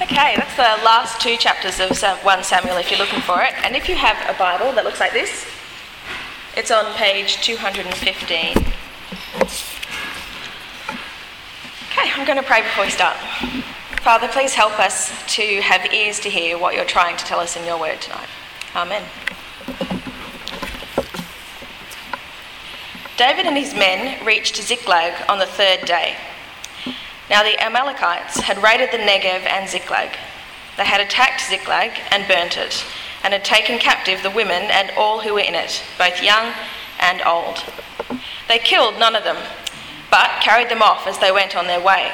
Okay, that's the last two chapters of 1 Samuel if you're looking for it. And if you have a Bible that looks like this, it's on page 215. Okay, I'm going to pray before we start. Father, please help us to have ears to hear what you're trying to tell us in your word tonight. Amen. David and his men reached Ziklag on the third day. Now the Amalekites had raided the Negev and Ziklag. They had attacked Ziklag and burnt it, and had taken captive the women and all who were in it, both young and old. They killed none of them, but carried them off as they went on their way.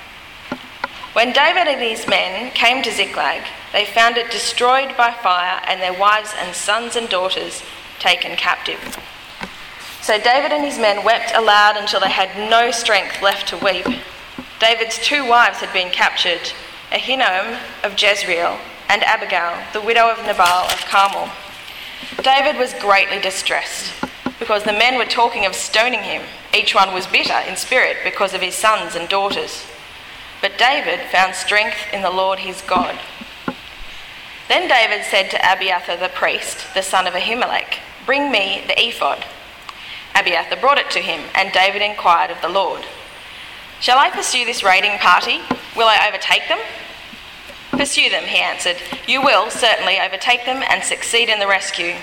When David and his men came to Ziklag, they found it destroyed by fire and their wives and sons and daughters taken captive. So David and his men wept aloud until they had no strength left to weep. David's two wives had been captured, Ahinoam of Jezreel and Abigail, the widow of Nabal of Carmel. David was greatly distressed because the men were talking of stoning him. Each one was bitter in spirit because of his sons and daughters. But David found strength in the Lord his God. Then David said to Abiathar the priest, the son of Ahimelech, "Bring me the ephod." Abiathar brought it to him, and David inquired of the Lord, "Shall I pursue this raiding party? Will I overtake them?" "Pursue them," he answered. "You will certainly overtake them and succeed in the rescue."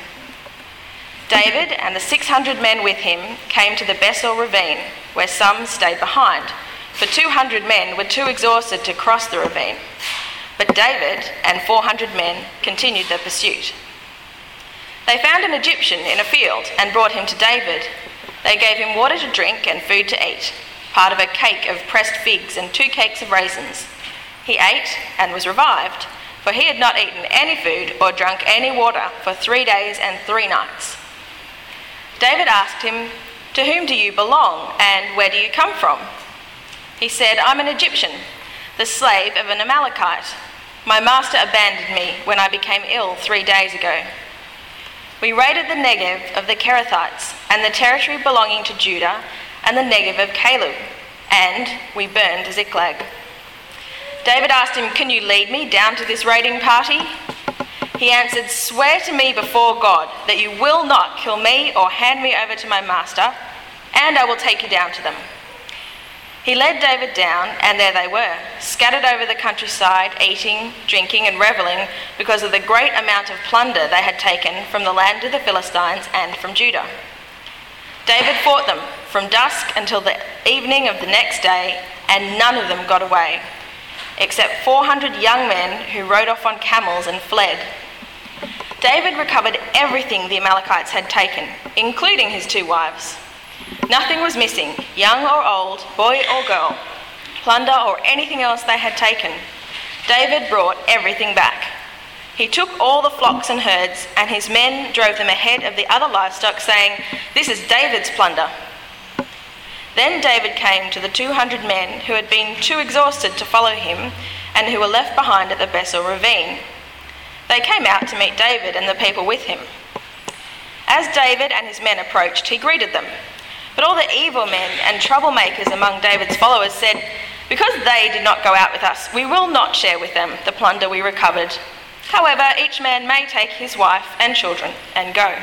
David and the 600 men with him came to the Besor ravine, where some stayed behind, for 200 men were too exhausted to cross the ravine. But David and 400 men continued the pursuit. They found an Egyptian in a field and brought him to David. They gave him water to drink and food to eat, part of a cake of pressed figs and 2 cakes of raisins. He ate and was revived, for he had not eaten any food or drunk any water for 3 days and 3 nights. David asked him, "To whom do you belong, and where do you come from?" He said, "I'm an Egyptian, the slave of an Amalekite. My master abandoned me when I became ill 3 days ago. We raided the Negev of the Kerethites and the territory belonging to Judah and the Negev of Caleb, and we burned Ziklag." David asked him, "Can you lead me down to this raiding party?" He answered, "Swear to me before God that you will not kill me or hand me over to my master, and I will take you down to them." He led David down, and there they were, scattered over the countryside, eating, drinking, and revelling because of the great amount of plunder they had taken from the land of the Philistines and from Judah. David fought them from dusk until the evening of the next day, and none of them got away, except 400 young men who rode off on camels and fled. David recovered everything the Amalekites had taken, including his 2 wives. Nothing was missing, young or old, boy or girl, plunder or anything else they had taken. David brought everything back. He took all the flocks and herds, and his men drove them ahead of the other livestock, saying, "This is David's plunder." Then David came to the 200 men who had been too exhausted to follow him and who were left behind at the Besor ravine. They came out to meet David and the people with him. As David and his men approached, he greeted them. But all the evil men and troublemakers among David's followers said, "Because they did not go out with us, we will not share with them the plunder we recovered. However, each man may take his wife and children and go."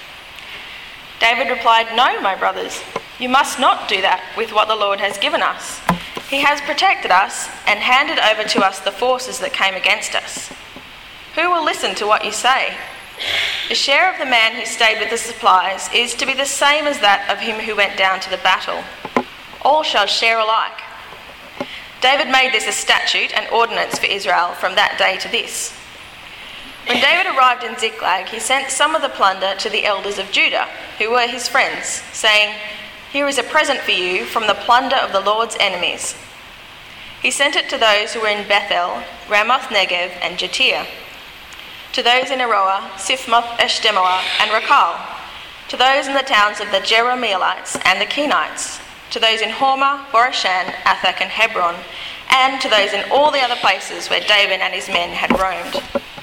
David replied, "No, my brothers, you must not do that with what the Lord has given us. He has protected us and handed over to us the forces that came against us. Who will listen to what you say? The share of the man who stayed with the supplies is to be the same as that of him who went down to the battle. All shall share alike." David made this a statute and ordinance for Israel from that day to this. When David arrived in Ziklag, he sent some of the plunder to the elders of Judah, who were his friends, saying, "Here is a present for you from the plunder of the Lord's enemies." He sent it to those who were in Bethel, Ramoth Negev, and Jattir, to those in Aroah, Siphmoth, Eshtemoa, and Rakal, to those in the towns of the Jerahmeelites and the Kenites, to those in Hormah, Borashan, Athak, and Hebron, and to those in all the other places where David and his men had roamed.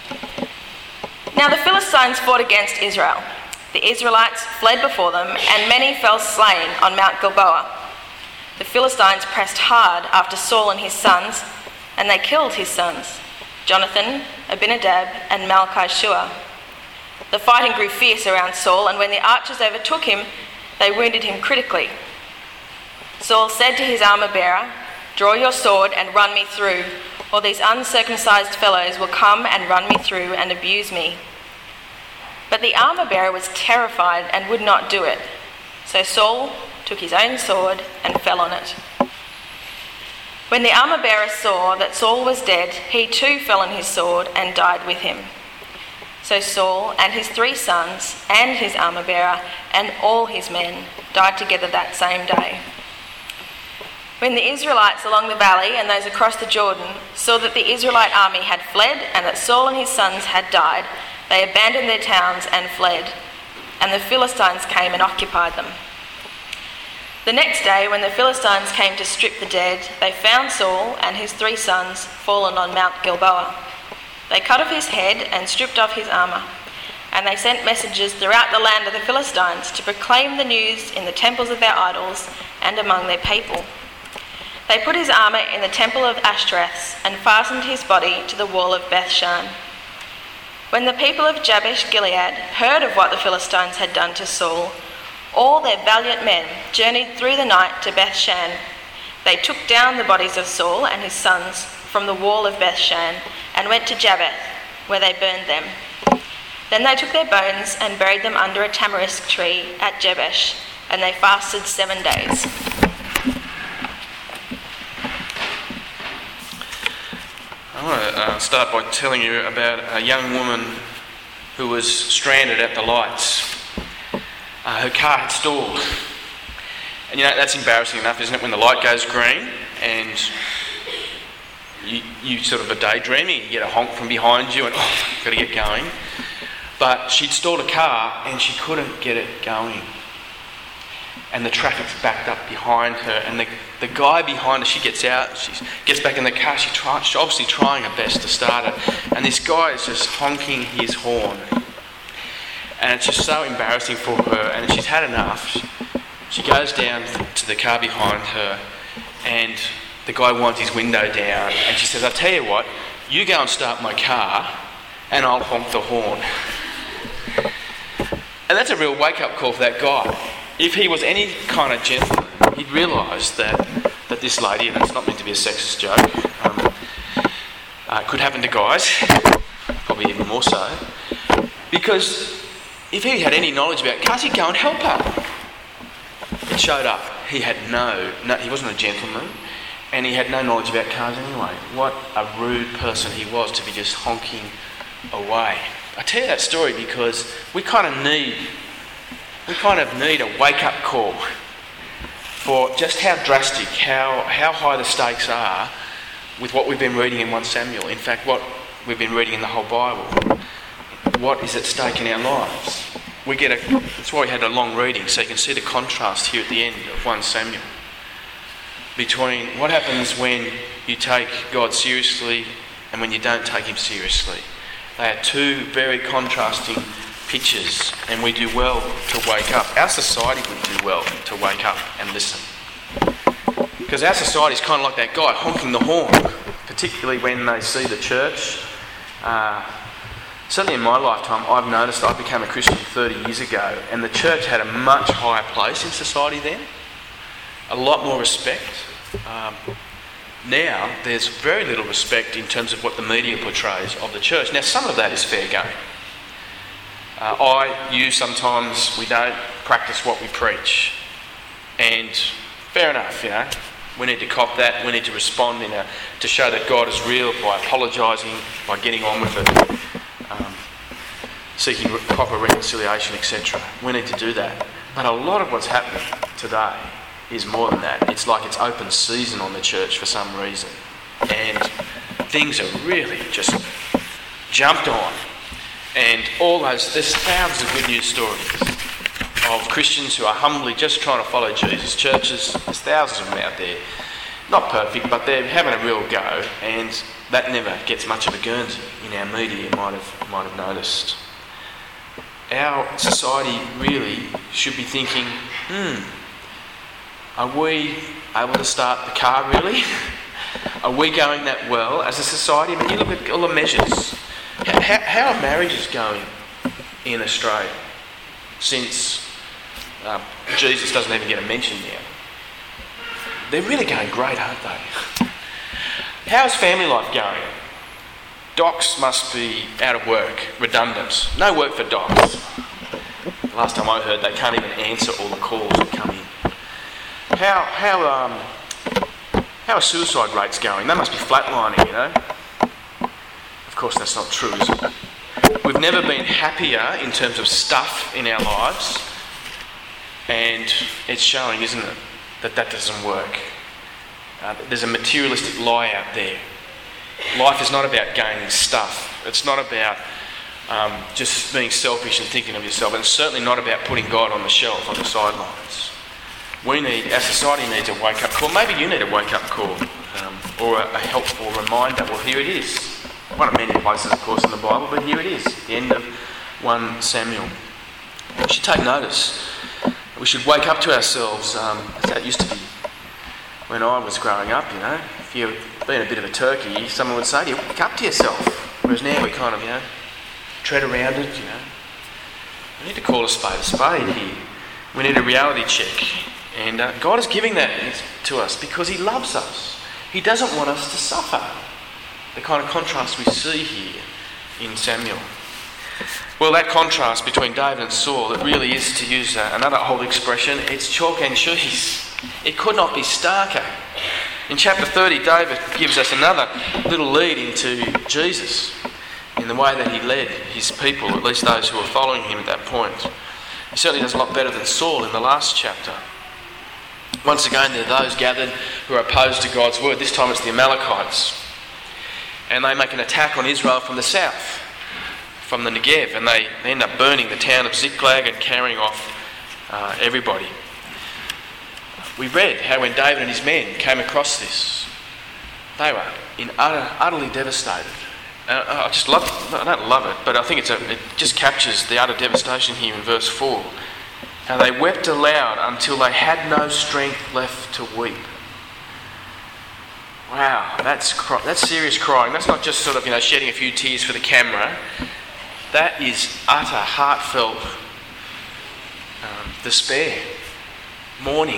Now the Philistines fought against Israel. The Israelites fled before them, and many fell slain on Mount Gilboa. The Philistines pressed hard after Saul and his sons, and they killed his sons. Jonathan, Abinadab, and Malchi-Shua. The fighting grew fierce around Saul, and when the archers overtook him, they wounded him critically. Saul said to his armour-bearer, "Draw your sword and run me through, or these uncircumcised fellows will come and run me through and abuse me." But the armour-bearer was terrified and would not do it. So Saul took his own sword and fell on it. When the armour-bearer saw that Saul was dead, he too fell on his sword and died with him. So Saul and his 3 sons and his armour-bearer and all his men died together that same day. When the Israelites along the valley and those across the Jordan saw that the Israelite army had fled and that Saul and his sons had died, they abandoned their towns and fled, and the Philistines came and occupied them. The next day, when the Philistines came to strip the dead, they found Saul and his 3 sons fallen on Mount Gilboa. They cut off his head and stripped off his armour, and they sent messengers throughout the land of the Philistines to proclaim the news in the temples of their idols and among their people. They put his armour in the temple of Ashtoreth and fastened his body to the wall of Bethshan. When the people of Jabesh Gilead heard of what the Philistines had done to Saul, all their valiant men journeyed through the night to Bethshan. They took down the bodies of Saul and his sons from the wall of Bethshan and went to Jabbeth, where they burned them. Then they took their bones and buried them under a tamarisk tree at Jabesh, and they fasted 7 days. I want to start by telling you about a young woman who was stranded at the lights. Her car had stalled. And that's embarrassing enough, isn't it, when the light goes green and you sort of are daydreaming, you get a honk from behind you and got to get going. But she'd stalled a car and she couldn't get it going. And the traffic's backed up behind her, and the guy behind her, she gets out, she gets back in the car, she's obviously trying her best to start it, and this guy is just honking his horn. And it's just so embarrassing for her, and she's had enough. She goes down to the car behind her, and the guy winds his window down, and she says, "I'll tell you what, you go and start my car, and I'll honk the horn." And that's a real wake-up call for that guy. If he was any kind of gentleman, he'd realise that this lady, and it's not meant to be a sexist joke, could happen to guys, probably even more so, because if he had any knowledge about cars, he'd go and help her. It showed up. He had he wasn't a gentleman, and he had no knowledge about cars anyway. What a rude person he was to be just honking away. I tell you that story because we kind of need a wake-up call for just how drastic, how high the stakes are with what we've been reading in 1 Samuel. In fact, what we've been reading in the whole Bible. What is at stake in our lives? That's why we had a long reading, so you can see the contrast here at the end of 1 Samuel between what happens when you take God seriously and when you don't take him seriously. They are 2 very contrasting pictures, and we do well to wake up. Our society would do well to wake up and listen, because our society is kind of like that guy honking the horn, particularly when they see the church. Certainly in my lifetime, I've noticed I became a Christian 30 years ago, and the church had a much higher place in society then, a lot more respect. Now there's very little respect in terms of what the media portrays of the church. Now some of that is fair game. Sometimes we don't practice what we preach, and fair enough, we need to cop that. We need to respond to show that God is real by apologising, by getting on with it, seeking proper reconciliation, etc. We need to do that. But a lot of what's happening today is more than that. It's like it's open season on the church for some reason, and things are really just jumped on. And there's thousands of good news stories of Christians who are humbly just trying to follow Jesus. Churches, there's thousands of them out there. Not perfect, but they're having a real go, and that never gets much of a Guernsey in our media, you might have noticed. Our society really should be thinking, are we able to start the car really? Are we going that well as a society? I mean, you look at all the measures. How are marriages going in Australia since Jesus doesn't even get a mention now? They're really going great, aren't they? How's family life going? Docs must be out of work, redundant. No work for docs. Last time I heard, they can't even answer all the calls that come in. How are suicide rates going? They must be flatlining, you know. Of course, that's not true, is it? We've never been happier in terms of stuff in our lives, and it's showing, isn't it, that doesn't work. There's a materialistic lie out there. Life is not about gaining stuff. It's not about just being selfish and thinking of yourself, and it's certainly not about putting God on the shelf, on the sidelines. Our society needs a wake-up call. Maybe you need a wake-up call, or a helpful reminder. Well, here it is. One of many places, of course, in the Bible, but here it is, the end of 1 Samuel. We should take notice. We should wake up to ourselves. That's how it used to be when I was growing up, you know. If you've been a bit of a turkey, someone would say to you, wake up to yourself. Whereas now we kind of, you know, tread around it, you know. We need to call a spade here. We need a reality check. And God is giving that to us because He loves us. He doesn't want us to suffer. The kind of contrast we see here in Samuel. Well, that contrast between David and Saul, it really is, to use another old expression, it's chalk and cheese. It could not be starker. In chapter 30, David gives us another little lead into Jesus in the way that he led his people, at least those who were following him at that point. He certainly does a lot better than Saul in the last chapter. Once again, there are those gathered who are opposed to God's word. This time it's the Amalekites. And they make an attack on Israel from the south, from the Negev, and they end up burning the town of Ziklag and carrying off everybody. We read how when David and his men came across this, they were utterly devastated. I just love it. I don't love it, but I think it just captures the utter devastation here in verse 4. How they wept aloud until they had no strength left to weep. Wow, that's serious crying. That's not just sort of, shedding a few tears for the camera. That is utter, heartfelt despair, mourning.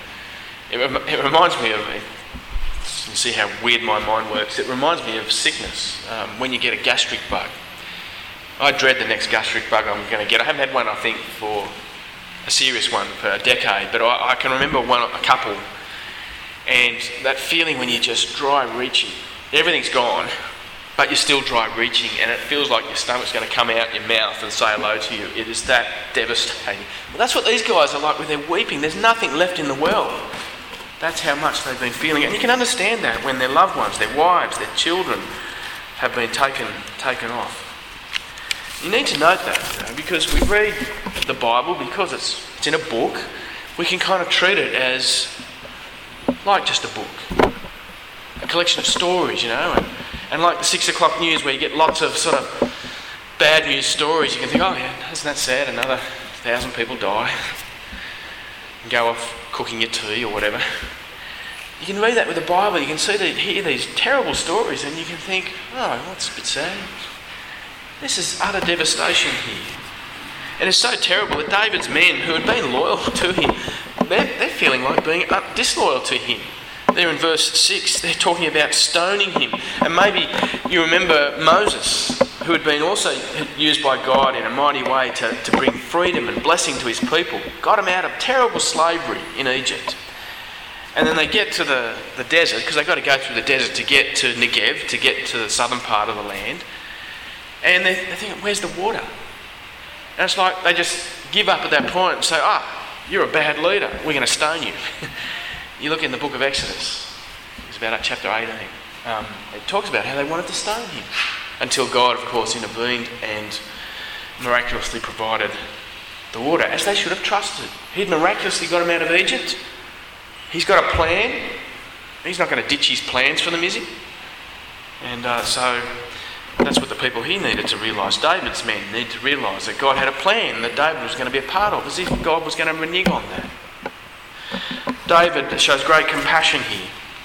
It reminds me of, you see how weird my mind works, it reminds me of sickness, when you get a gastric bug. I dread the next gastric bug I'm going to get. I haven't had one, I think, for a serious one for a decade, but I can remember a couple, and that feeling when you're just dry reaching. Everything's gone, but you're still dry reaching, and it feels like your stomach's going to come out your mouth and say hello to you. It is that devastating. Well, that's what these guys are like with their weeping. There's nothing left in the world. That's how much they've been feeling. And you can understand that when their loved ones, their wives, their children have been taken off. You need to note that, because we read the Bible, because it's in a book, we can kind of treat it as like just a book. A collection of stories, and like the 6 o'clock news where you get lots of sort of bad news stories, you can think, oh yeah, isn't that sad? Another 1,000 people die. And go off cooking your tea or whatever. You can read that with the Bible, you can hear these terrible stories, and you can think, oh, that's a bit sad. This is utter devastation here. And it's so terrible that David's men, who had been loyal to him, they're feeling like being disloyal to him. There in verse 6, they're talking about stoning him. And maybe you remember Moses, who had been also used by God in a mighty way to bring freedom and blessing to his people. Got him out of terrible slavery in Egypt. And then they get to the desert, because they've got to go through the desert to get to Negev, to get to the southern part of the land. And they think, where's the water? And it's like they just give up at that point and say, you're a bad leader, we're going to stone you. You look in the book of Exodus, it's about chapter 18. It talks about how they wanted to stone him, until God, of course, intervened and miraculously provided the water, as they should have trusted. He'd miraculously got him out of Egypt. He's got a plan. He's not going to ditch his plans for them, is he? And so that's what the people he needed to realise. David's men needed to realise that God had a plan that David was going to be a part of, as if God was going to renege on that. David shows great compassion here.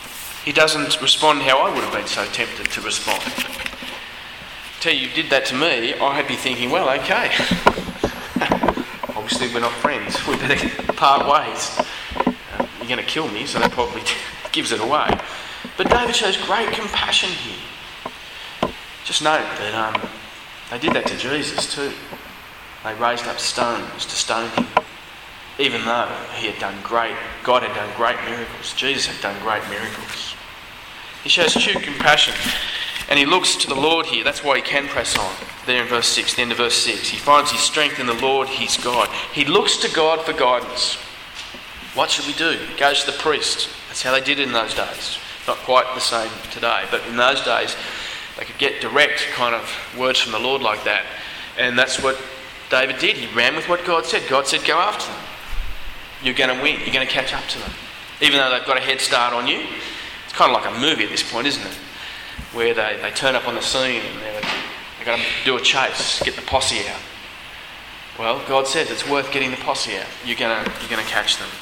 He doesn't respond how I would have been so tempted to respond. Tell you did that to me, I'd be thinking, well, okay. Obviously we're not friends. We better part ways. You're going to kill me, so that probably gives it away. But David shows great compassion here. Just note that they did that to Jesus too. They raised up stones to stone him. Even though God had done great miracles. Jesus had done great miracles. He shows true compassion. And he looks to the Lord here. That's why he can press on. There in verse 6, the end of verse 6. He finds his strength in the Lord, his God. He looks to God for guidance. What should we do? He goes to the priest. That's how they did it in those days. Not quite the same today. But in those days, they could get direct kind of words from the Lord like that. And that's what David did. He ran with what God said. God said, go after them. You're going to win. You're going to catch up to them. Even though they've got a head start on you. It's kind of like a movie at this point, isn't it? Where they turn up on the scene and they've got to do a chase, get the posse out. Well, God says it's worth getting the posse out. You're going to catch them.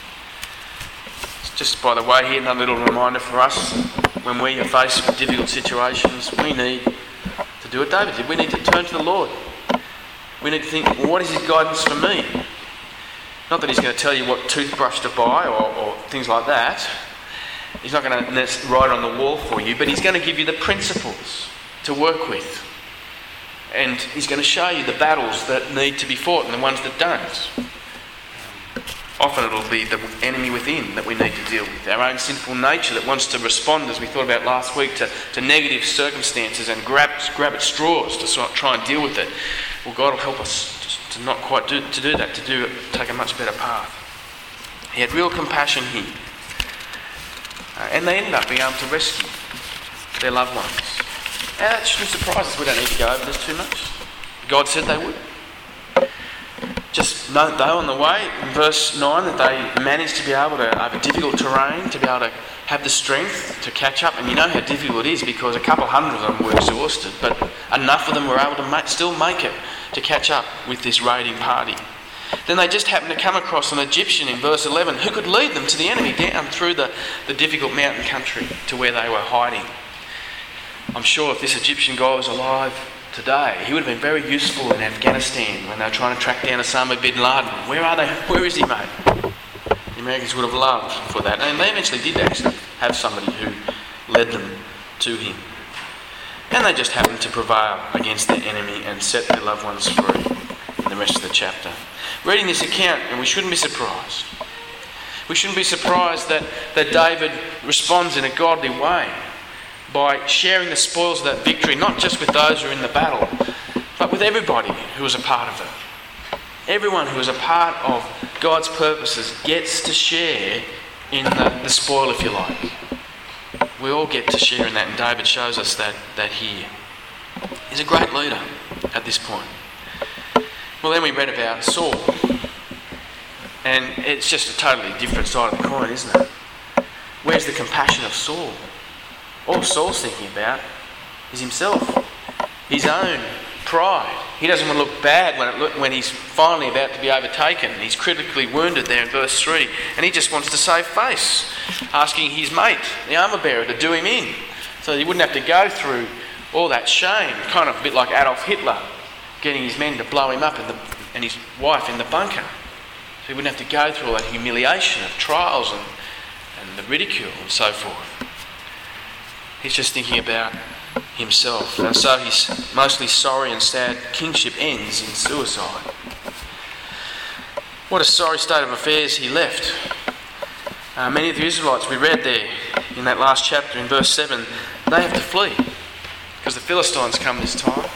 Just by the way here, another little reminder for us. When we are faced with difficult situations, we need to do what David did. We need to turn to the Lord. We need to think, well, what is his guidance for me? Not that he's going to tell you what toothbrush to buy or things like that. He's not going to write on the wall for you, but he's going to give you the principles to work with. And he's going to show you the battles that need to be fought and the ones that don't. Often it'll be the enemy within that we need to deal with. Our own sinful nature that wants to respond, as we thought about last week, to negative circumstances and grab at straws to try and deal with it. Well, God will help us to not quite do that, to take a much better path. He had real compassion here. And they ended up being able to rescue their loved ones. Now that shouldn't surprise us. We don't need to go over this too much. God said they would. Just note though on the way, in verse 9, that they managed to be able to, over difficult terrain, to be able to have the strength to catch up. And you know how difficult it is because a couple hundred of them were exhausted, but enough of them were able to still make it to catch up with this raiding party. Then they just happened to come across an Egyptian in verse 11 who could lead them to the enemy down through the difficult mountain country to where they were hiding. I'm sure if this Egyptian guy was alive today, he would have been very useful in Afghanistan when they were trying to track down Osama bin Laden. Where are they? Where is he, mate? The Americans would have loved for that. And they eventually did actually have somebody who led them to him. And they just happened to prevail against their enemy and set their loved ones free in the rest of the chapter. Reading this account, and we shouldn't be surprised. We shouldn't be surprised that David responds in a godly way by sharing the spoils of that victory, not just with those who are in the battle, but with everybody who was a part of it. Everyone who is a part of God's purposes gets to share in the spoil, if you like. We all get to share in that, and David shows us that here. He's a great leader at this point. Well, then we read about Saul. And it's just a totally different side of the coin, isn't it? Where's the compassion of Saul? All Saul's thinking about is himself, his own pride. He doesn't want to look bad when he's finally about to be overtaken. He's critically wounded there in verse 3. And he just wants to save face, asking his mate, the armour bearer, to do him in. So he wouldn't have to go through all that shame, kind of a bit like Adolf Hitler, getting his men to blow him up and his wife in the bunker. So he wouldn't have to go through all that humiliation of trials and the ridicule and so forth. He's just thinking about himself. And so his mostly sorry and sad kingship ends in suicide. What a sorry state of affairs he left. Many of the Israelites we read there in that last chapter in verse 7, they have to flee because the Philistines come this time.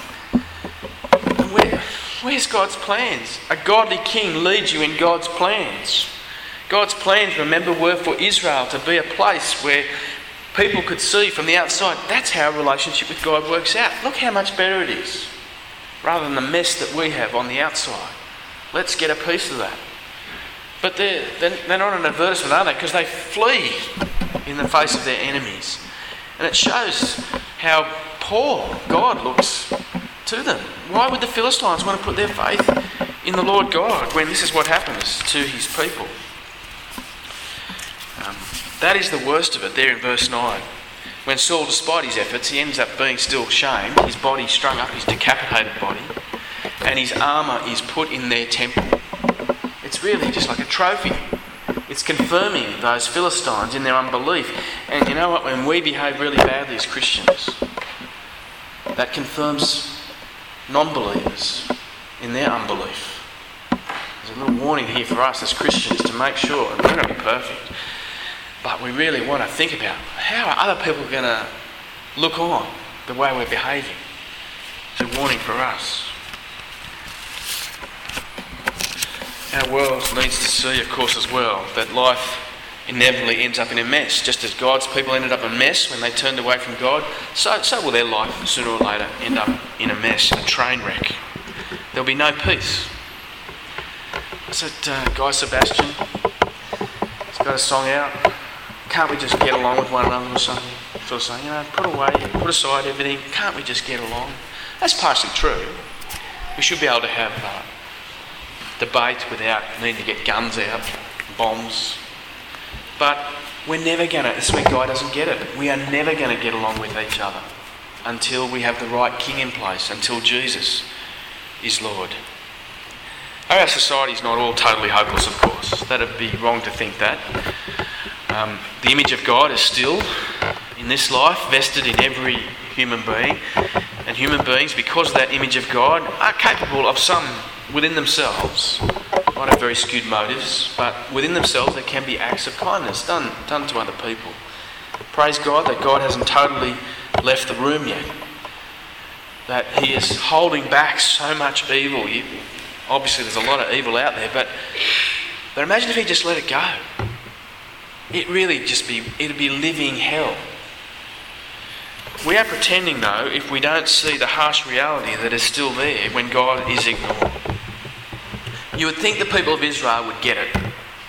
Where's God's plans? A godly king leads you in God's plans. God's plans, remember, were for Israel to be a place where people could see from the outside, that's how a relationship with God works out. Look how much better it is, rather than the mess that we have on the outside. Let's get a piece of that. But they're not an advertisement, are they? Because they flee in the face of their enemies. And it shows how poor God looks to them. Why would the Philistines want to put their faith in the Lord God when this is what happens to his people? That is the worst of it there in verse 9. When Saul, despite his efforts, he ends up being still shamed, his body strung up, his decapitated body, and his armour is put in their temple. It's really just like a trophy. It's confirming those Philistines in their unbelief. And you know what? When we behave really badly as Christians, that confirms non-believers in their unbelief. There's a little warning here for us as Christians to make sure, and we're not going to be perfect, but we really want to think about how are other people going to look on the way we're behaving. It's a warning for us. Our world needs to see, of course, as well, that life inevitably ends up in a mess. Just as God's people ended up in a mess when they turned away from God, so will their life sooner or later end up in a mess, a train wreck. There'll be no peace. Was it Guy Sebastian? He's got a song out. Can't we just get along with one another or something? Sort of saying, put aside everything. Can't we just get along? That's partially true. We should be able to have debate without needing to get guns out, bombs. But we're never going to, this is where Guy doesn't get it, we are never going to get along with each other until we have the right king in place, until Jesus is Lord. Our society is not all totally hopeless, of course. That would be wrong to think that. The image of God is still, in this life, vested in every human being. And human beings, because of that image of God, are capable of some, within themselves, might have very skewed motives, but within themselves there can be acts of kindness done to other people. Praise God that God hasn't totally left the room yet. That He is holding back so much evil. Obviously there's a lot of evil out there, but imagine if He just let it go. It'd be living hell. We are pretending, though, if we don't see the harsh reality that is still there when God is ignored. You would think the people of Israel would get it.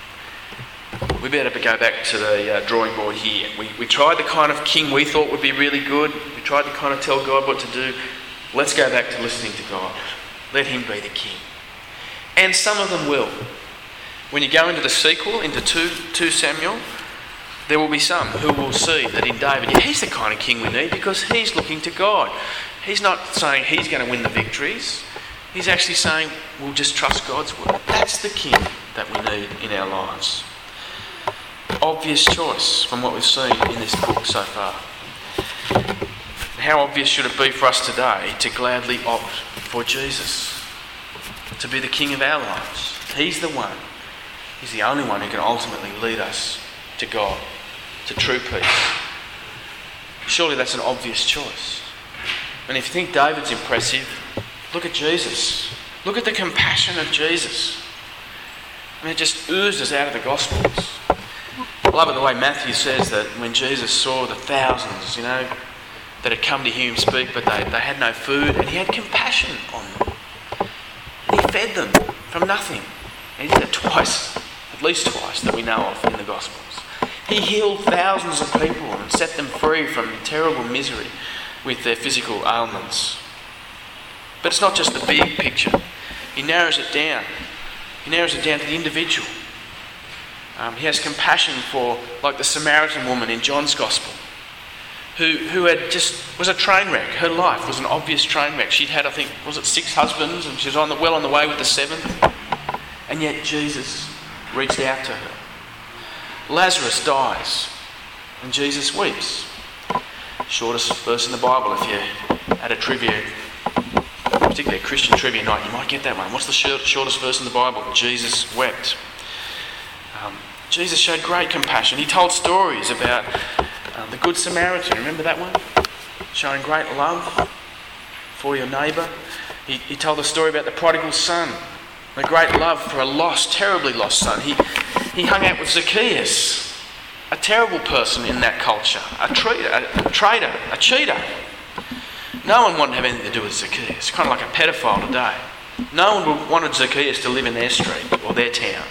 We better go back to the drawing board here. We tried the kind of king we thought would be really good. We tried to kind of tell God what to do. Let's go back to listening to God. Let Him be the king. And some of them will. When you go into the sequel, into 2 Samuel, there will be some who will see that in David, he's the kind of king we need because he's looking to God. He's not saying he's going to win the victories. He's actually saying we'll just trust God's word. That's the king that we need in our lives. Obvious choice from what we've seen in this book so far. How obvious should it be for us today to gladly opt for Jesus, to be the king of our lives? He's the one. He's the only one who can ultimately lead us to God, to true peace. Surely that's an obvious choice. And if you think David's impressive, look at Jesus. Look at the compassion of Jesus. I mean, it just oozes out of the Gospels. I love it the way Matthew says that when Jesus saw the thousands, that had come to hear him speak, but they had no food, and he had compassion on them. And he fed them from nothing. And he did it twice, at least twice, that we know of in the Gospels. He healed thousands of people and set them free from terrible misery with their physical ailments. But it's not just the big picture. He narrows it down. He narrows it down to the individual. He has compassion for, like the Samaritan woman in John's Gospel, who was a train wreck. Her life was an obvious train wreck. She'd had, 6 husbands, and she was well on the way with the 7th. And yet Jesus reached out to her. Lazarus dies, and Jesus weeps. Shortest verse in the Bible. If you're at a trivia, particularly a Christian trivia night, you might get that one. What's the shortest verse in the Bible? Jesus wept. Jesus showed great compassion. He told stories about the Good Samaritan. Remember that one? Showing great love for your neighbour. He told the story about the prodigal son. The great love for a terribly lost son. He hung out with Zacchaeus, a terrible person in that culture, a traitor, a cheater. No one wanted to have anything to do with Zacchaeus, kind of like a pedophile today. No one wanted Zacchaeus to live in their street or their town.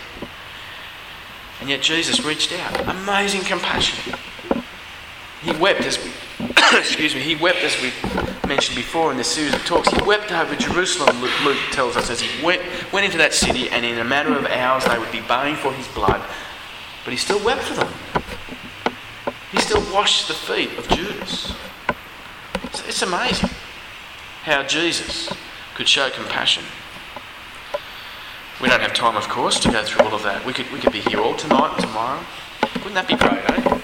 And yet Jesus reached out. Amazing compassion. He wept as we mentioned before in this series of talks. He wept over Jerusalem, Luke tells us, as he went into that city, and in a matter of hours they would be baying for his blood. But he still wept for them. wash the feet of Judas. It's amazing how Jesus could show compassion. We don't have time, of course, to go through all of that. We could be here all tonight and tomorrow. Wouldn't that be great, eh?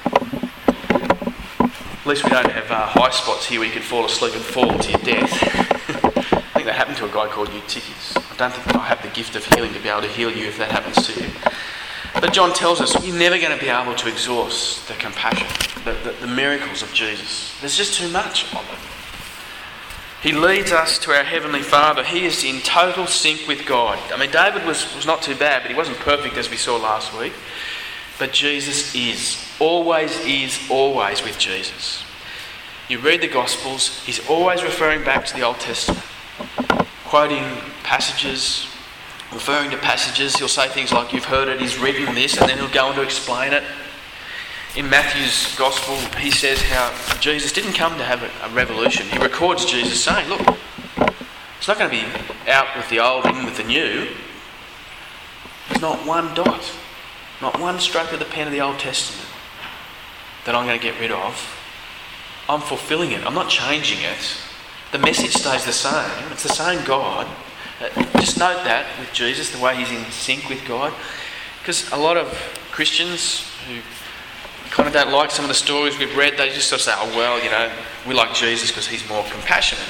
At least we don't have high spots here where you could fall asleep and fall to your death. I think that happened to a guy called Eutychus. I don't think I have the gift of healing to be able to heal you if that happens to you. But John tells us you're never going to be able to exhaust the compassion, the miracles of Jesus. There's just too much of it. He leads us to our Heavenly Father. He is in total sync with God. I mean, David was not too bad, but he wasn't perfect as we saw last week. But Jesus is always with Jesus. You read the Gospels, he's always referring back to the Old Testament, quoting passages, referring to passages. He'll say things like, you've heard it, he's written this, and then he'll go on to explain it. In Matthew's Gospel, he says how Jesus didn't come to have a revolution. He records Jesus saying, look, it's not going to be out with the old, in with the new. There's not one dot, not one stroke of the pen of the Old Testament that I'm going to get rid of. I'm fulfilling it. I'm not changing it. The message stays the same. It's the same God. Just note that with Jesus, the way he's in sync with God. Because a lot of Christians who kind of don't like some of the stories we've read, they just sort of say, oh well, we like Jesus because he's more compassionate.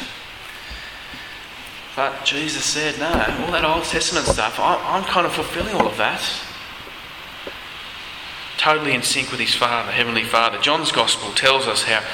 But Jesus said, no, all that Old Testament stuff, I'm kind of fulfilling all of that. Totally in sync with his Father, Heavenly Father. John's Gospel tells us how,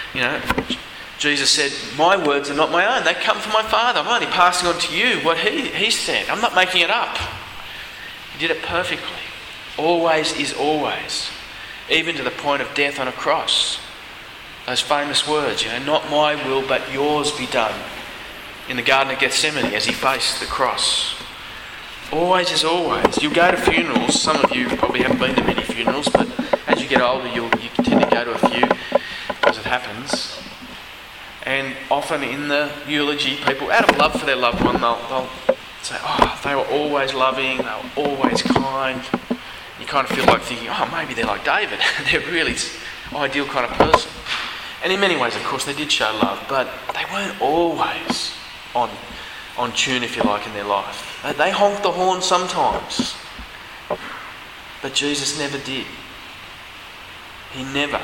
Jesus said, my words are not my own, they come from my Father. I'm only passing on to you what he said. I'm not making it up. He did it perfectly. Always is always. Even to the point of death on a cross. Those famous words, not my will but yours be done. In the Garden of Gethsemane as he faced the cross. Always is always. You go to funerals, some of you probably haven't been to many funerals, but as you get older you tend to go to a few as it happens. And often in the eulogy, people, out of love for their loved one, they'll say, oh, they were always loving, they were always kind. You kind of feel like thinking, oh, maybe they're like David. They're really ideal kind of person. And in many ways, of course, they did show love, but they weren't always on tune, if you like, in their life. They honked the horn sometimes. But Jesus never did. He never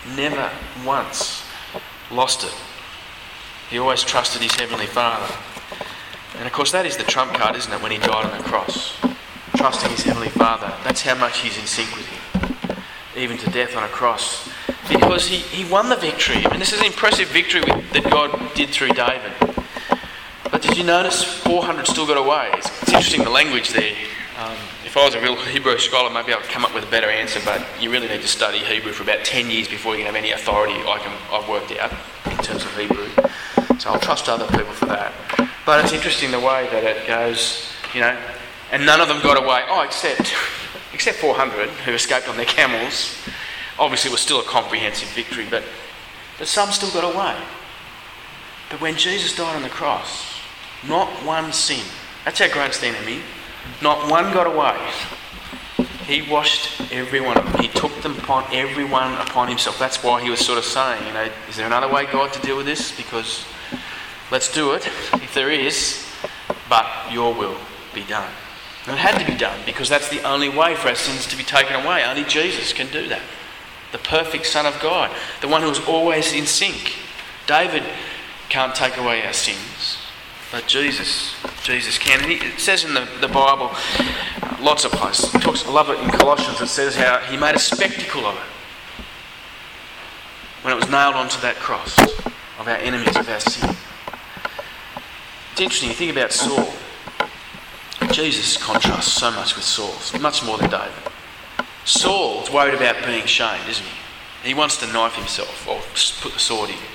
once lost it. He always trusted his Heavenly Father. And of course, that is the trump card, isn't it, when he died on the cross? Trusting his Heavenly Father. That's how much he's in sync with him. Even to death on a cross. Because he won the victory. I mean, this is an impressive victory that God did through David. But did you notice 400 still got away? It's interesting, the language there. If I was a real Hebrew scholar, maybe I would come up with a better answer, but you really need to study Hebrew for about 10 years before you can have any authority I've worked out in terms of Hebrew. So I'll trust other people for that. But it's interesting the way that it goes, and none of them got away. Oh, except 400 who escaped on their camels. Obviously it was still a comprehensive victory, but some still got away. But when Jesus died on the cross, not one sin. That's our greatest enemy. Not one got away. He washed everyone. He took everyone upon himself. That's why he was sort of saying, is there another way, God, to deal with this? Because let's do it, if there is, but your will be done. And it had to be done, because that's the only way for our sins to be taken away. Only Jesus can do that. The perfect Son of God. The one who is always in sync. David can't take away our sins, but Jesus can. And it says in the Bible, lots of places. I love it in Colossians. It says how he made a spectacle of it when it was nailed onto that cross of our enemies, of our sin. It's interesting. You think about Saul. Jesus contrasts so much with Saul, much more than David. Saul's worried about being shamed, isn't he? He wants to knife himself or put the sword in.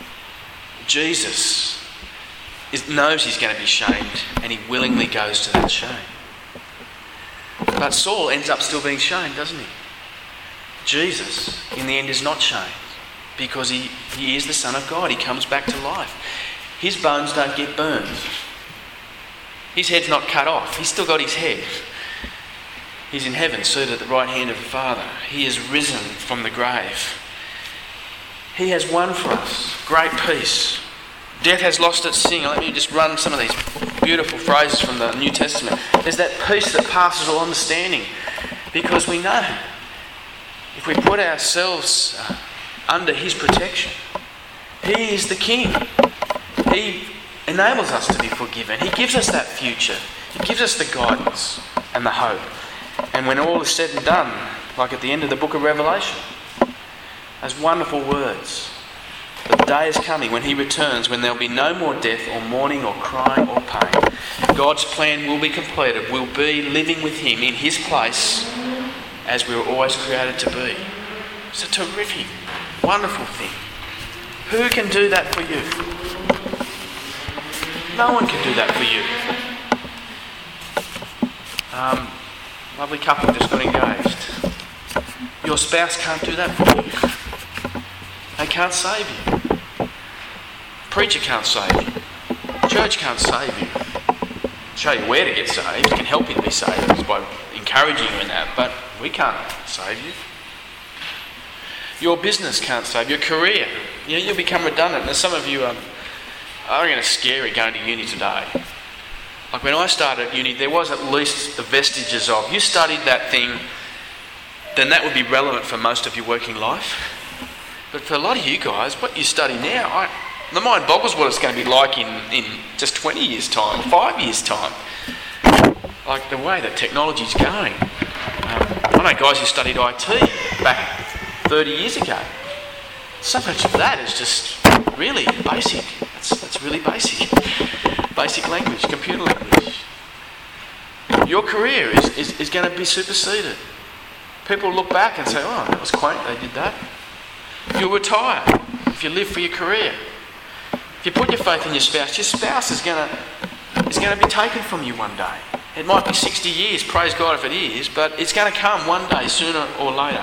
Jesus knows he's going to be shamed, and he willingly goes to that shame. But Saul ends up still being shamed, doesn't he? Jesus, in the end, is not shamed because he is the Son of God. He comes back to life. His bones don't get burned. His head's not cut off. He's still got his head. He's in heaven, seated at the right hand of the Father. He is risen from the grave. He has won for us great peace. Death has lost its sting. Let me just run some of these beautiful phrases from the New Testament. There's that peace that passes all understanding, because we know if we put ourselves under his protection, he is the King. He enables us to be forgiven. He gives us that future. He gives us the guidance and the hope. And when all is said and done, like at the end of the book of Revelation, those wonderful words, the day is coming when he returns, when there'll be no more death or mourning or crying or pain. God's plan will be completed. We'll be living with him in his place as we were always created to be. It's a terrific, wonderful thing. Who can do that for you? No one can do that for you. Lovely couple just got engaged. Your spouse can't do that for you. They can't save you. Preacher can't save you. Church can't save you. Show you where to get saved, can help you to be saved by encouraging you in that, but we can't save you. Your business can't save your career. You'll become redundant. Now, some of you are going to scary going to uni today. Like when I started uni, there was at least the vestiges of, you studied that thing, then that would be relevant for most of your working life. But for a lot of you guys, what you study now, the mind boggles what it's going to be like in just 20 years' time, 5 years' time. Like the way that technology's going. I know guys who studied IT back 30 years ago. So much of that is just really basic. That's really basic. Basic language, computer language. Your career is going to be superseded. People look back and say, oh, that was quaint, they did that. You'll retire if you live for your career. If you put your faith in your spouse is going to be taken from you one day. It might be 60 years, praise God if it is, but it's going to come one day, sooner or later.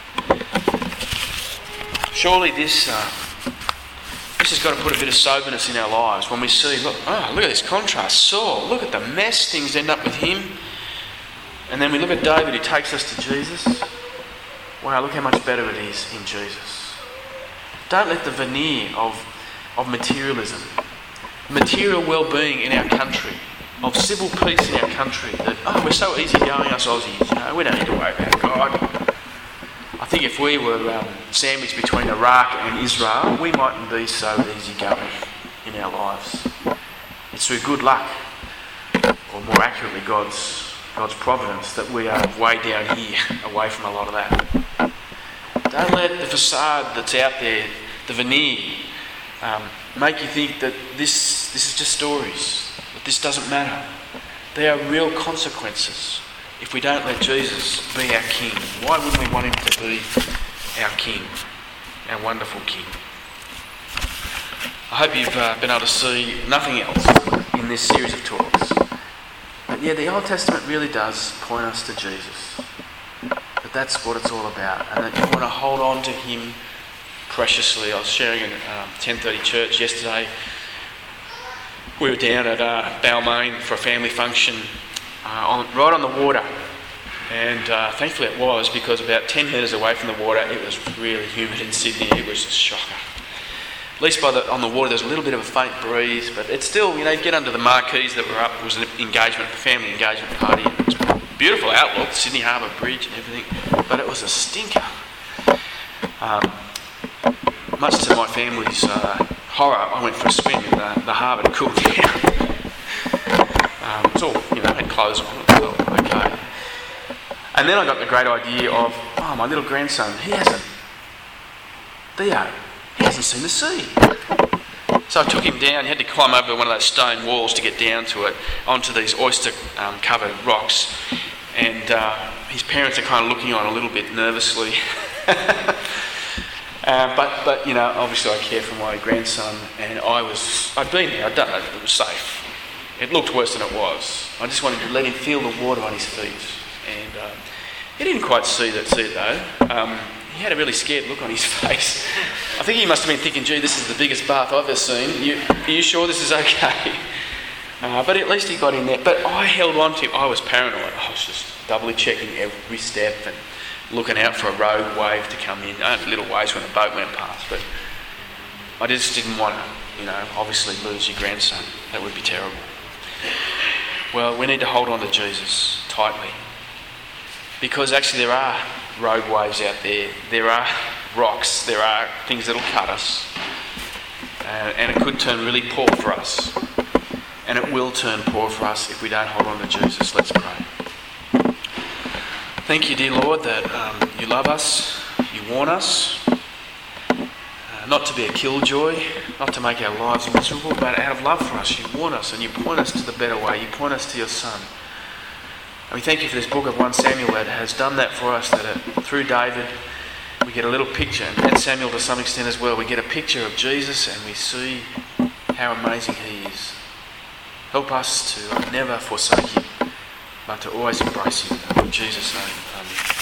Surely this has got to put a bit of soberness in our lives when we see, look at this contrast. Saul, look at the mess things end up with him. And then we look at David who takes us to Jesus. Wow, look how much better it is in Jesus. Don't let the veneer of materialism, material well-being in our country, of civil peace in our country, that, we're so easygoing, us Aussies, we don't need to worry about God. I think if we were sandwiched between Iraq and Israel, we mightn't be so easygoing in our lives. It's through good luck, or more accurately God's providence, that we are way down here, away from a lot of that. Don't let the facade that's out there, the veneer, make you think that this is just stories, that this doesn't matter. There are real consequences if we don't let Jesus be our King. Why wouldn't we want him to be our King, our wonderful King? I hope you've been able to see nothing else in this series of talks. But yeah, the Old Testament really does point us to Jesus. That that's what it's all about, and that you want to hold on to him preciously. I was sharing in 10:30 church yesterday. We were down at Balmain for a family function right on the water, and thankfully it was, because about 10 metres away from the water it was really humid in Sydney. It was a shocker. At least on the water there's a little bit of a faint breeze, but it's still, you get under the marquees that were up. It was an engagement, family engagement party. It was a beautiful outlook, Sydney Harbour Bridge and everything, but it was a stinker. Much to my family's horror, I went for a swim in the harbour to cool down. It's all, had clothes on, it was all okay. And then I got the great idea of, my little grandson, Theo, he hasn't seen the sea. So I took him down. He had to climb over one of those stone walls to get down to it, onto these oyster-covered rocks. And his parents are kind of looking on a little bit nervously. But obviously I care for my grandson, and I'd been there, I'd done it, it was safe. It looked worse than it was. I just wanted to let him feel the water on his feet. And he didn't quite see it though. He had a really scared look on his face. I think he must have been thinking, gee, this is the biggest bath I've ever seen. Are you sure this is okay? But at least he got in there. But I held on to him. I was paranoid. I was just doubly checking every step and looking out for a rogue wave to come in. Only little waves when a boat went past. But I just didn't want to, obviously lose your grandson. That would be terrible. Well, we need to hold on to Jesus tightly. Because actually there are rogue waves out there. There are rocks. There are things that will cut us. And it could turn really poor for us. And it will turn poor for us if we don't hold on to Jesus. Let's pray. Thank you, dear Lord, that you love us. You warn us. Not to be a killjoy, not to make our lives miserable, but out of love for us, you warn us and you point us to the better way. You point us to your Son. And we thank you for this book of 1 Samuel that has done that for us, that through David we get a little picture, and Samuel to some extent as well, we get a picture of Jesus and we see how amazing he is. Help us to never forsake him, but to always embrace him. In Jesus' name, amen.